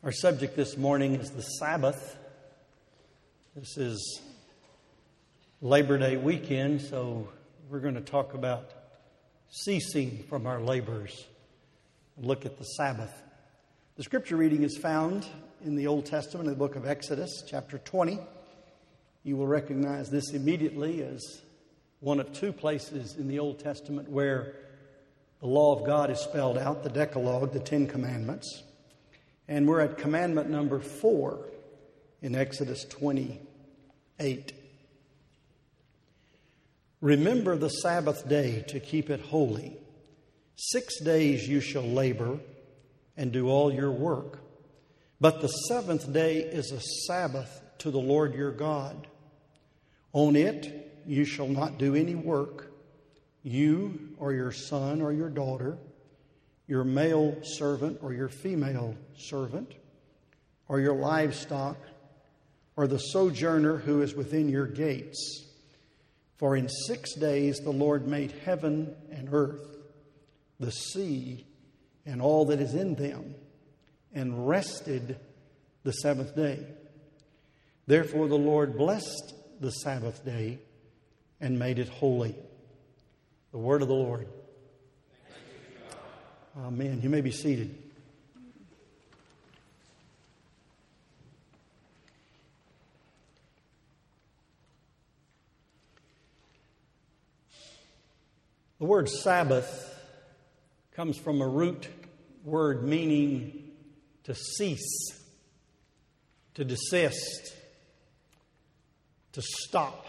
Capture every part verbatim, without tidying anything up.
Our subject this morning is the Sabbath. This is Labor Day weekend, so we're going to talk about ceasing from our labors and look at the Sabbath. The scripture reading is found in the Old Testament in the book of Exodus, chapter twenty. You will recognize this immediately as one of two places in the Old Testament where the law of God is spelled out, the Decalogue, the Ten Commandments. And we're at commandment number four in Exodus twenty-eight. Remember the Sabbath day to keep it holy. Six days you shall labor and do all your work. But the seventh day is a Sabbath to the Lord your God. On it you shall not do any work, you or your son or your daughter, your male servant or your female servant, or your livestock, or the sojourner who is within your gates. For in six days the Lord made heaven and earth, the sea, and all that is in them, and rested the seventh day. Therefore the Lord blessed the Sabbath day and made it holy. The word of the Lord. Amen. You may be seated. The word Sabbath comes from a root word meaning to cease, to desist, to stop.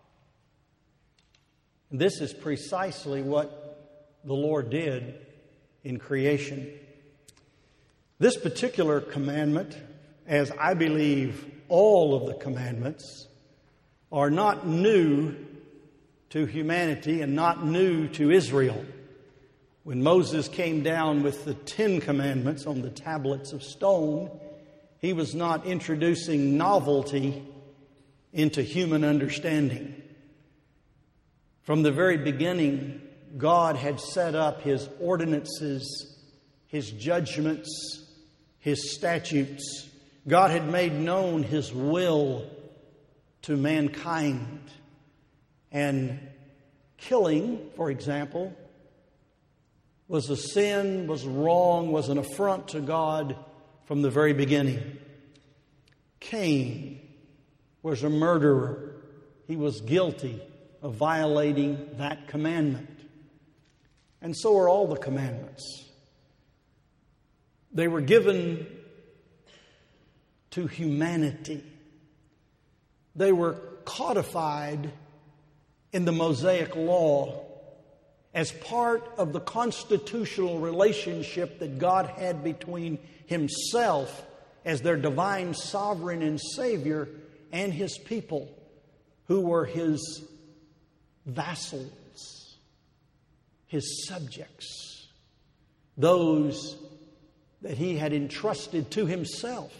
And this is precisely what the Lord did in creation. This particular commandment, as I believe all of the commandments, are not new to humanity and not new to Israel. When Moses came down with the Ten Commandments on the tablets of stone, he was not introducing novelty into human understanding. From the very beginning, God had set up His ordinances, His judgments, His statutes. God had made known His will to mankind. And killing, for example, was a sin, was wrong, was an affront to God from the very beginning. Cain was a murderer. He was guilty of violating that commandment. And so are all the commandments. They were given to humanity. They were codified in the Mosaic Law as part of the constitutional relationship that God had between Himself as their divine sovereign and Savior and His people who were His vassals, His subjects, those that He had entrusted to Himself.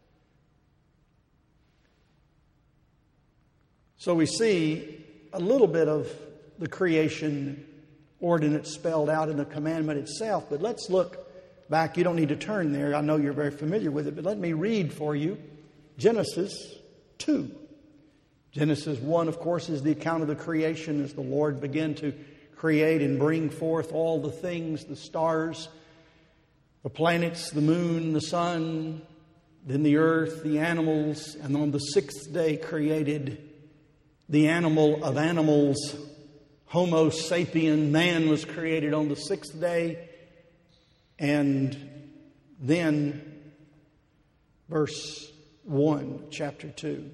So we see a little bit of the creation ordinance spelled out in the commandment itself, but let's look back. You don't need to turn there. I know you're very familiar with it, but let me read for you Genesis two. Genesis one, of course, is the account of the creation as the Lord began to create and bring forth all the things, the stars, the planets, the moon, the sun, then the earth, the animals, and on the sixth day created the animal of animals. Homo sapien, man, was created on the sixth day. And then verse one, chapter two.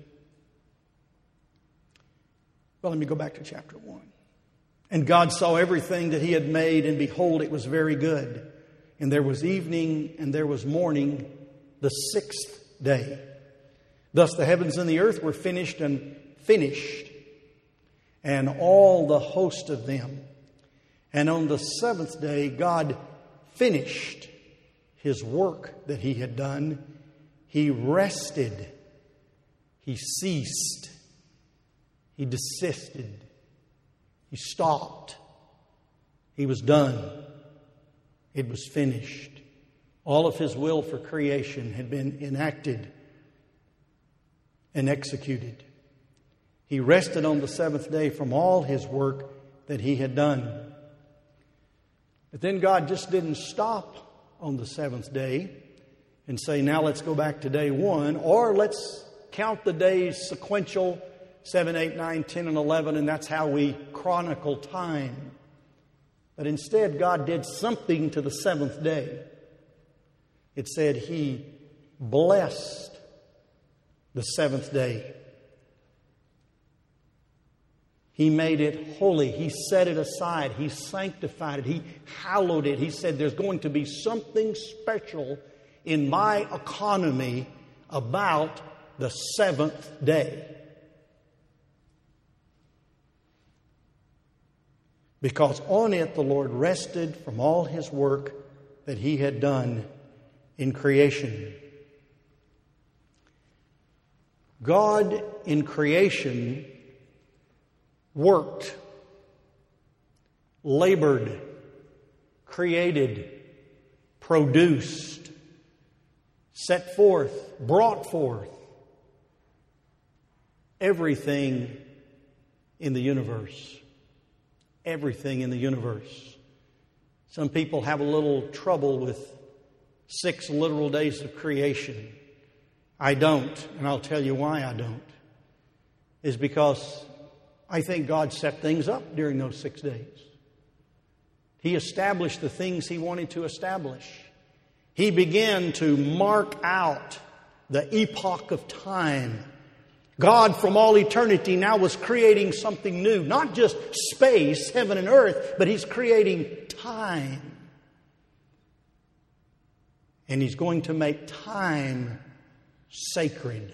Well, let me go back to chapter one. And God saw everything that He had made, and behold, it was very good. And there was evening, and there was morning, the sixth day. Thus the heavens and the earth were finished and finished, and all the host of them. And on the seventh day, God finished His work that He had done. He rested. He ceased. He desisted. He stopped. He was done. It was finished. All of His will for creation had been enacted and executed. He rested on the seventh day from all His work that He had done. But then God just didn't stop on the seventh day and say, now let's go back to day one, or let's count the days sequential, seven, eight, nine, ten, and eleven, and that's how we chronicle time. But instead, God did something to the seventh day. It said He blessed the seventh day. He made it holy. He set it aside. He sanctified it. He hallowed it. He said there's going to be something special in my economy about the seventh day. Because on it the Lord rested from all His work that He had done in creation. God in creation worked, labored, created, produced, set forth, brought forth everything in the universe. Everything in the universe. Some people have a little trouble with six literal days of creation. I don't, and I'll tell you why I don't. Is because I think God set things up during those six days. He established the things He wanted to establish. He began to mark out the epoch of time. God from all eternity now was creating something new. Not just space, heaven and earth, but He's creating time. And He's going to make time sacred.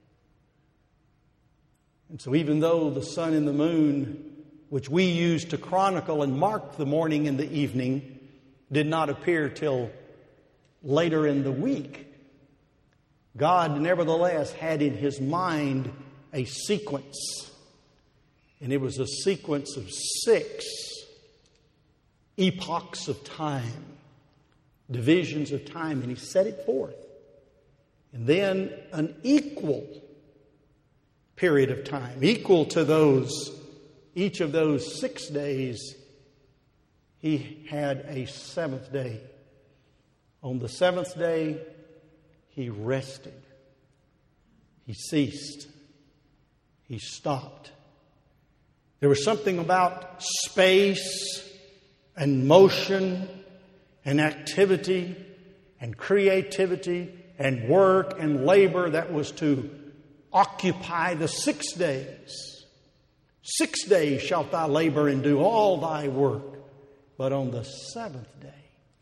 And so even though the sun and the moon, which we use to chronicle and mark the morning and the evening, did not appear till later in the week, God nevertheless had in His mind a sequence. And it was a sequence of six epochs of time, divisions of time, and He set it forth. And then an equal period of time, equal to those, each of those six days, He had a seventh day. On the seventh day, He rested. He ceased. He stopped. There was something about space and motion and activity and creativity and work and labor that was to occupy the six days. Six days shalt thou labor and do all thy work. But on the seventh day,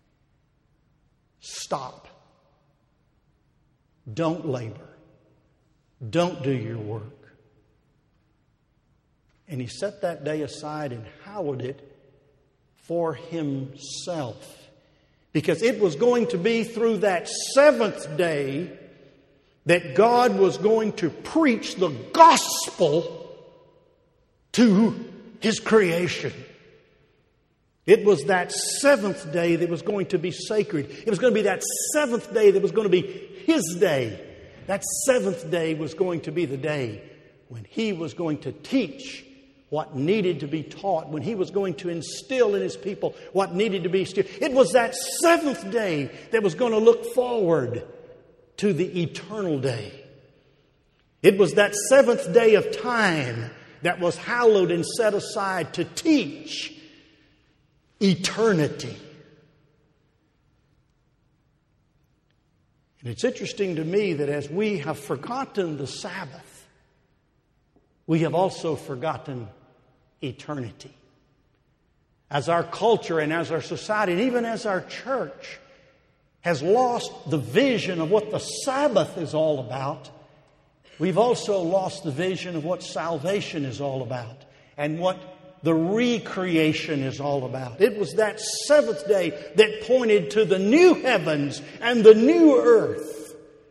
stop. Don't labor. Don't do your work. And He set that day aside and hallowed it for Himself. Because it was going to be through that seventh day that God was going to preach the gospel to His creation. It was that seventh day that was going to be sacred. It was going to be that seventh day that was going to be His day. That seventh day was going to be the day when He was going to teach what needed to be taught, when He was going to instill in His people what needed to be instilled. It was that seventh day that was going to look forward to the eternal day. It was that seventh day of time that was hallowed and set aside to teach eternity. And it's interesting to me that as we have forgotten the Sabbath, we have also forgotten eternity. As our culture and as our society and even as our church has lost the vision of what the Sabbath is all about, we've also lost the vision of what salvation is all about and what the recreation is all about. It was that seventh day that pointed to the new heavens and the new earth.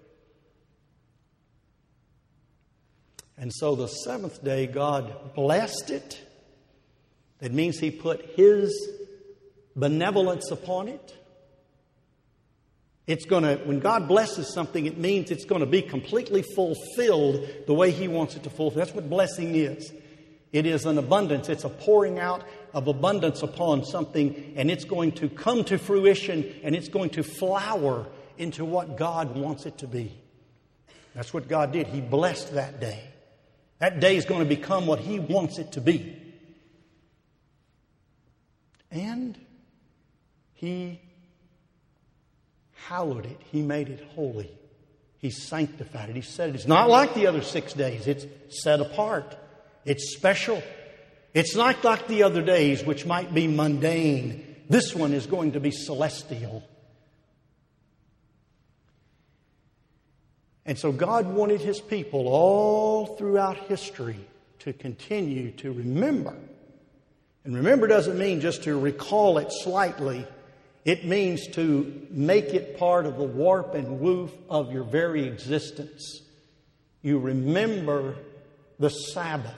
And so the seventh day, God blessed it. That means He put His benevolence upon it. It's going to, when God blesses something, it means it's going to be completely fulfilled the way He wants it to fulfill. That's what blessing is. It is an abundance. It's a pouring out of abundance upon something, and it's going to come to fruition, and it's going to flower into what God wants it to be. That's what God did. He blessed that day. That day is going to become what He wants it to be. And He hallowed it. He made it holy. He sanctified it. He said it. It's not like the other six days. It's set apart. It's special. It's not like the other days, which might be mundane. This one is going to be celestial. And so God wanted His people all throughout history to continue to remember. And remember doesn't mean just to recall it slightly. It means to make it part of the warp and woof of your very existence. You remember the Sabbath.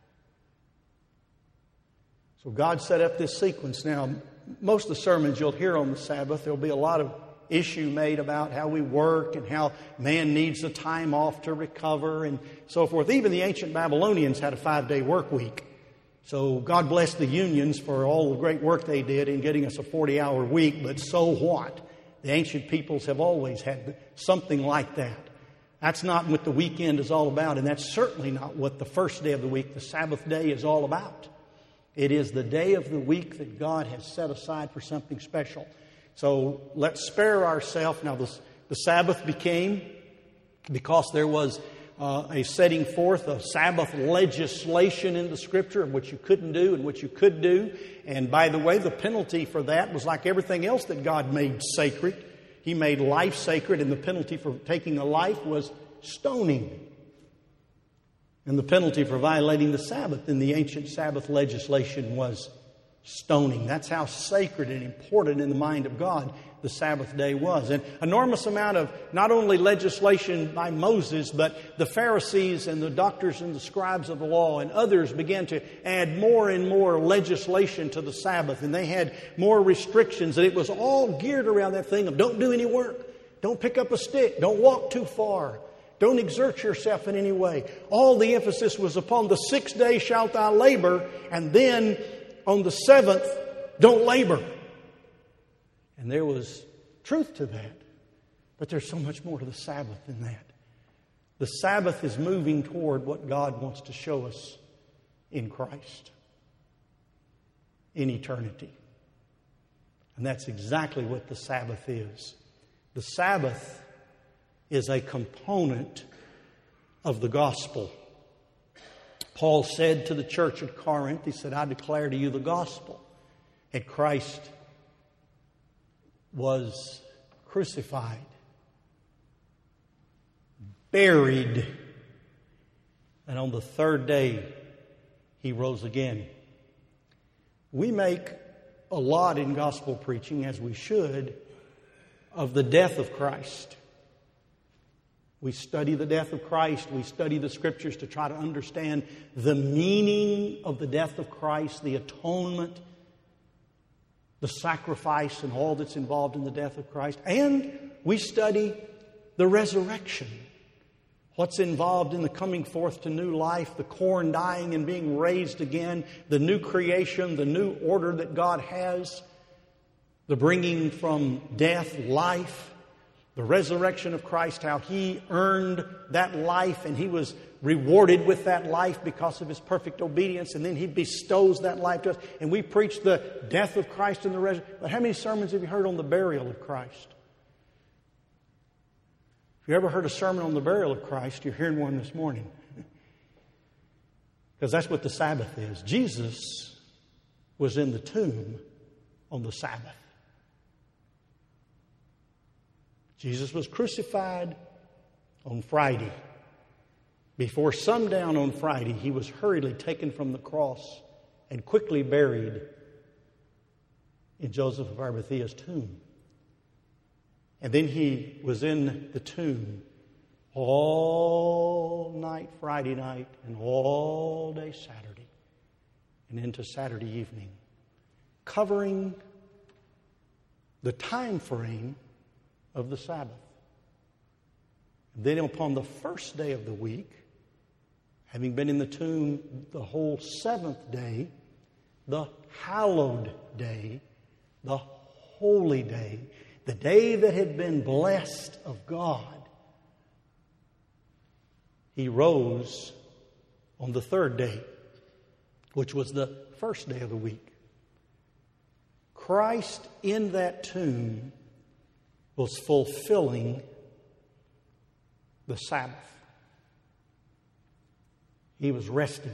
So God set up this sequence. Now, most of the sermons you'll hear on the Sabbath, there'll be a lot of issue made about how we work and how man needs the time off to recover and so forth. Even the ancient Babylonians had a five-day work week. So God bless the unions for all the great work they did in getting us a forty-hour week, but so what? The ancient peoples have always had something like that. That's not what the weekend is all about, and that's certainly not what the first day of the week, the Sabbath day, is all about. It is the day of the week that God has set aside for something special. So let's spare ourselves. Now, the, the Sabbath became, because there was uh, a setting forth of Sabbath legislation in the Scripture of what you couldn't do and what you could do. And by the way, the penalty for that was like everything else that God made sacred. He made life sacred, and the penalty for taking a life was stoning. And the penalty for violating the Sabbath in the ancient Sabbath legislation was stoning. That's how sacred and important in the mind of God the Sabbath day was. An enormous amount of not only legislation by Moses, but the Pharisees and the doctors and the scribes of the law and others began to add more and more legislation to the Sabbath. And they had more restrictions. And it was all geared around that thing of don't do any work. Don't pick up a stick. Don't walk too far. Don't exert yourself in any way. All the emphasis was upon the sixth day shalt thou labor, and then on the seventh, don't labor. And there was truth to that. But there's so much more to the Sabbath than that. The Sabbath is moving toward what God wants to show us in Christ, in eternity. And that's exactly what the Sabbath is. The Sabbath is a component of the gospel. Paul said to the church at Corinth, he said, I declare to you the gospel. And Christ was crucified, buried, and on the third day He rose again. We make a lot in gospel preaching, as we should, of the death of Christ. We study the death of Christ. We study the Scriptures to try to understand the meaning of the death of Christ, the atonement, the sacrifice, and all that's involved in the death of Christ. And we study the resurrection, what's involved in the coming forth to new life, the corn dying and being raised again, the new creation, the new order that God has, the bringing from death life. The resurrection of Christ, how He earned that life and He was rewarded with that life because of His perfect obedience, and then He bestows that life to us. And we preach the death of Christ and the resurrection. But how many sermons have you heard on the burial of Christ? If you ever heard a sermon on the burial of Christ, you're hearing one this morning. Because that's what the Sabbath is. Jesus was in the tomb on the Sabbath. Jesus was crucified on Friday. Before sundown on Friday, He was hurriedly taken from the cross and quickly buried in Joseph of Arimathea's tomb. And then He was in the tomb all night Friday night and all day Saturday and into Saturday evening, covering the time frame of the Sabbath. Then upon the first day of the week, having been in the tomb the whole seventh day, the hallowed day, the holy day, the day that had been blessed of God, He rose on the third day, which was the first day of the week. Christ in that tomb was fulfilling the Sabbath. He was resting.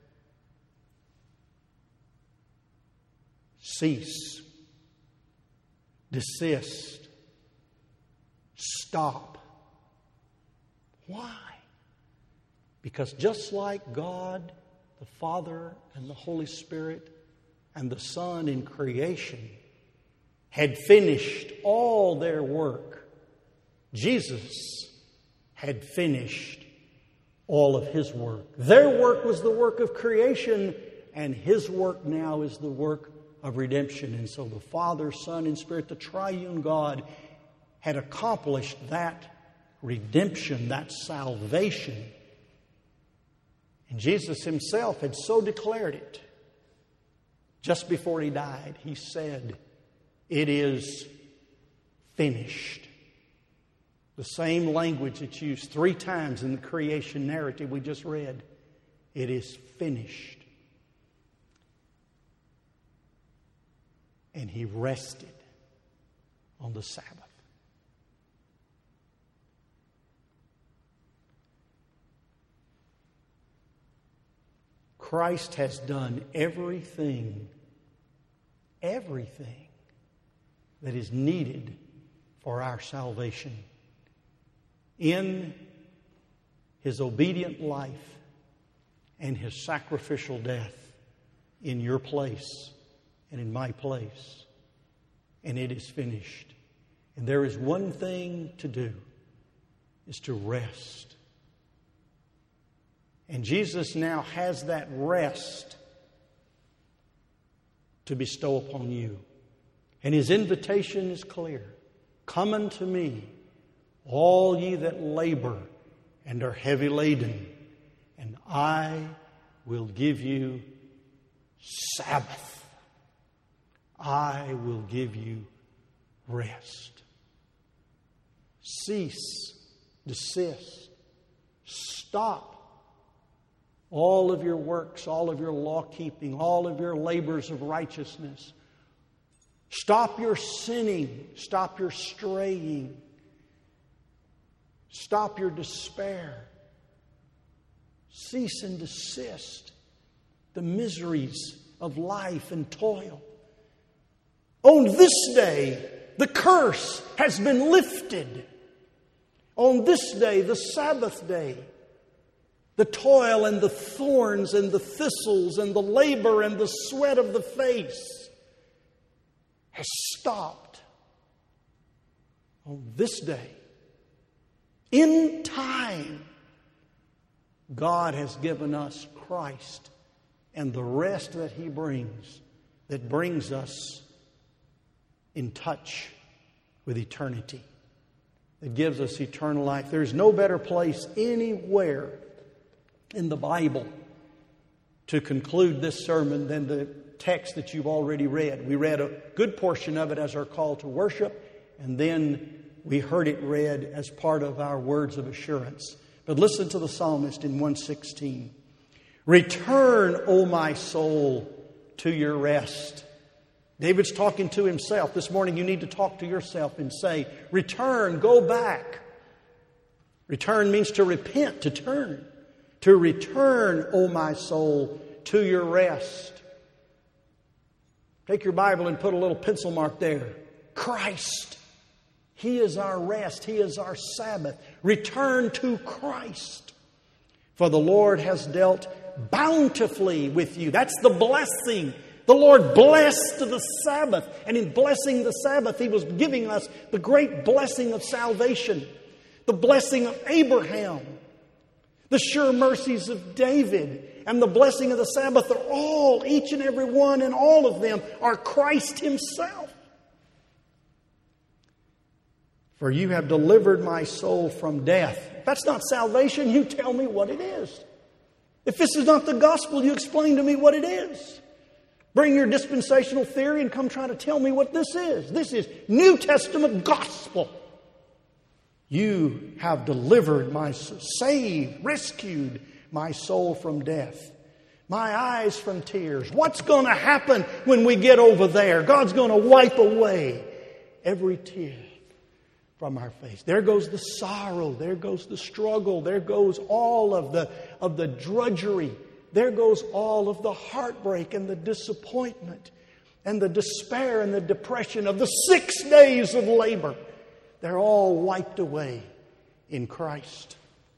Cease. Desist. Stop. Why? Because just like God, the Father and the Holy Spirit and the Son in creation had finished all their work, Jesus had finished all of His work. Their work was the work of creation, and His work now is the work of redemption. And so the Father, Son, and Spirit, the triune God, had accomplished that redemption, that salvation. And Jesus Himself had so declared it. Just before He died, He said, "It is finished." The same language that's used three times in the creation narrative we just read. It is finished. And He rested on the Sabbath. Christ has done everything, everything that is needed for our salvation. In His obedient life and His sacrificial death in your place and in my place. And it is finished. And there is one thing to do, is to rest. And Jesus now has that rest to bestow upon you. And His invitation is clear. Come unto me, all ye that labor and are heavy laden, and I will give you Sabbath. I will give you rest. Cease, desist, stop all of your works, all of your law-keeping, all of your labors of righteousness. Stop your sinning, stop your straying. Stop your despair. Cease and desist the miseries of life and toil. On this day, the curse has been lifted. On this day, the Sabbath day, the toil and the thorns and the thistles and the labor and the sweat of the face has stopped. On this day, in time, God has given us Christ and the rest that He brings, that brings us in touch with eternity, that gives us eternal life. There's no better place anywhere in the Bible to conclude this sermon than the text that you've already read. We read a good portion of it as our call to worship, and then we heard it read as part of our words of assurance. But listen to the psalmist in one sixteen. Return, O my soul, to your rest. David's talking to himself. This morning you need to talk to yourself and say, return, go back. Return means to repent, to turn. To return, O my soul, to your rest. Take your Bible and put a little pencil mark there. Christ. He is our rest. He is our Sabbath. Return to Christ. For the Lord has dealt bountifully with you. That's the blessing. The Lord blessed the Sabbath. And in blessing the Sabbath, He was giving us the great blessing of salvation. The blessing of Abraham. The sure mercies of David. And the blessing of the Sabbath are all, each and every one and all of them are Christ Himself. For you have delivered my soul from death. If that's not salvation, you tell me what it is. If this is not the gospel, you explain to me what it is. Bring your dispensational theory and come try to tell me what this is. This is New Testament gospel. You have delivered my, saved, rescued my soul from death. My eyes from tears. What's going to happen when we get over there? God's going to wipe away every tear from our face. There goes the sorrow. There goes the struggle. There goes all of the, of the drudgery. There goes all of the heartbreak and the disappointment and the despair and the depression of the six days of labor. They're all wiped away in Christ.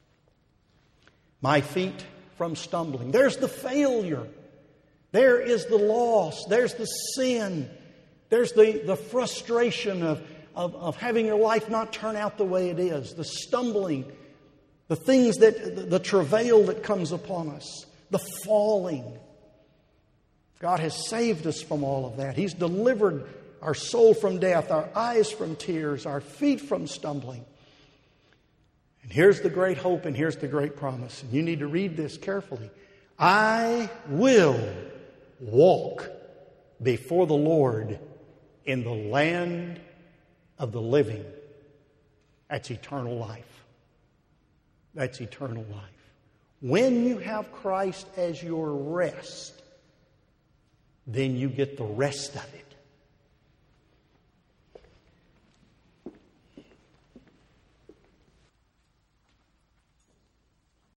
My feet from stumbling. There's the failure. There is the loss. There's the sin. There's the, the frustration of, of, of having your life not turn out the way it is. The stumbling. The things that, the, the travail that comes upon us. The falling. God has saved us from all of that. He's delivered our soul from death, our eyes from tears, our feet from stumbling. And here's the great hope and here's the great promise. And you need to read this carefully. I will walk before the Lord in the land of the living. That's eternal life. That's eternal life. When you have Christ as your rest, then you get the rest of it.